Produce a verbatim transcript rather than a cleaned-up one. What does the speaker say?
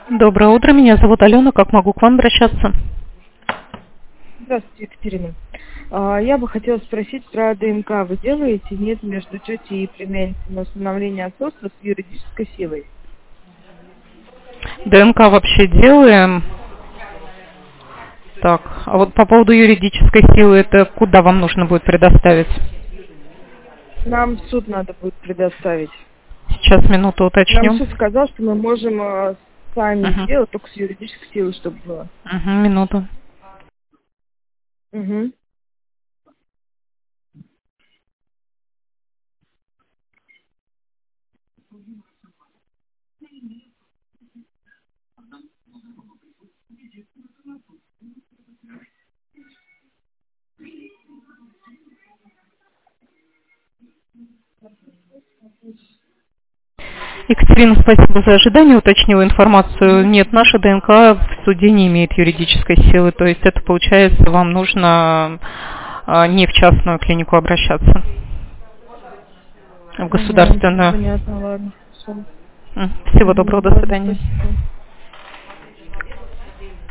Доброе утро, меня зовут Алена, как могу к вам обращаться? Здравствуйте, Екатерина. А, Я бы хотела спросить про ДНК. Вы делаете, нет, между тетей и племянницей на установление отцовства с юридической силой? ДНК вообще делаем. Так, а вот по поводу юридической силы, это куда вам нужно будет предоставить? Нам в суд надо будет предоставить. Сейчас минуту Нам уточню. суд сказал, что мы можем а, сами Угу. сделать, только с юридической силой, чтобы было. Угу, минуту. Угу. Екатерина, спасибо за ожидание. Уточнила информацию. Нет, наша ДНК в суде не имеет юридической силы. То есть это, получается, вам нужно а, не в частную клинику обращаться, а в Угу. государственную. Понятно, ладно. Все. М, Всего Угу. доброго, до Ладно, свидания. спасибо.